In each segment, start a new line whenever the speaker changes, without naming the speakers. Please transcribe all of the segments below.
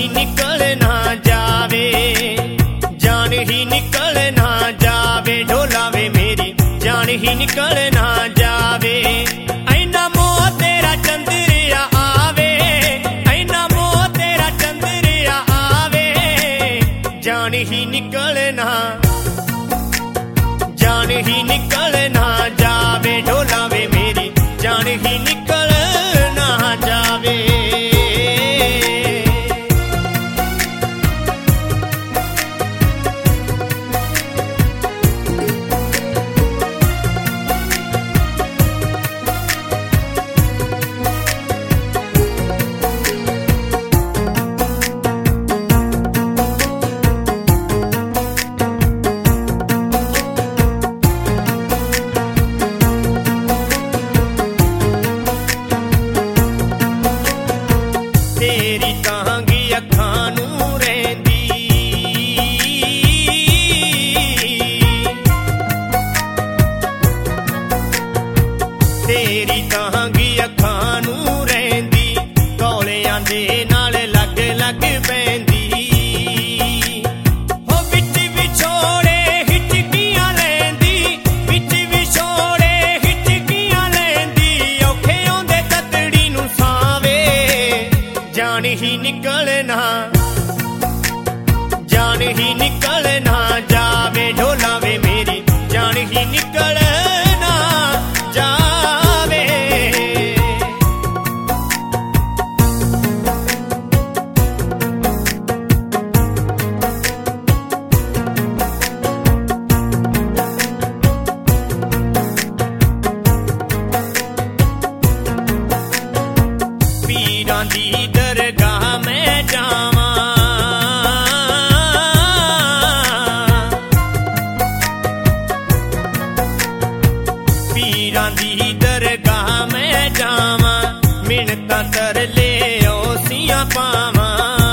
ही निकल ना जावे, जान ही निकल ना जावे, ढोला वे मेरी जान ही निकल ना जावे। ऐना मोह तेरा चंद्रिया आवे, ऐना मोह तेरा चंद्रिया आवे, जान ही निकल ना, जान ही निकल ना जावे, ढोला वे मेरी जान ही निकल ना जावे। तेरी कहांगी अखां नूं रहिंदी, तेरी कहांगी अखां नूं रहिंदी, कौलियां दे नाल लग लग पैंदी। हो विच विछोड़े हिचकियां लैंदी, विच विछोड़े हिचकियां लैंदी, औखे आउंदे ततड़ी नूं सावे, जान ही निकल ना, जान ही निकल ना जावे, ढोला वे मेरी जान ही निकल ना जावे। पीरां दी दरगाह मैं जावां, पीरां दी दरगाह मैं जावां, मिन्नतां तरले ओसियां पावां।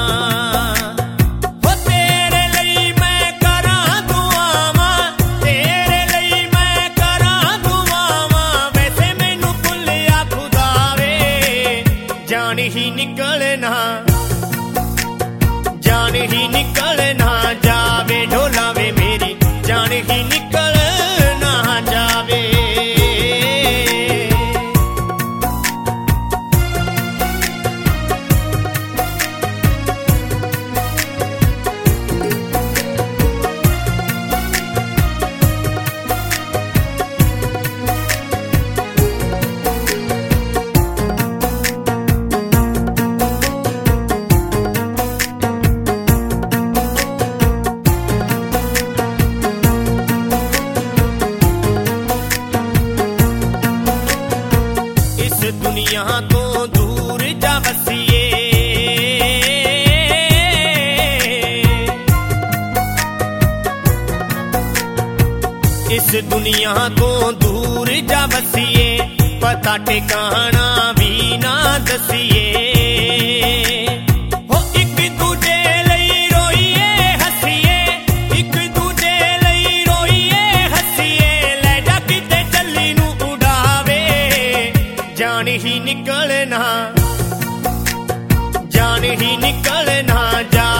हो तेरे लई मैं करां दुआवां, तेरे लई मैं करां दुआवां, वैसे मैनू भुल्लिया खुदा वे, जान ही निकल ना, जान ही निकल ना जावे, ढोला वे मेरी जान ही निकल ना जावे। इस दुनिया तो दूर जा बसिए, इस दुनिया तो दूर जा बसिए, पता ठिकाना भी ना दसिए। हो एक दूजे लई रोइए हसीए, एक दूजे लई रोइए हसीए, लै जा किते चली नूं उड़ावे, जान ही निकल ना, जान ही निकल ना जा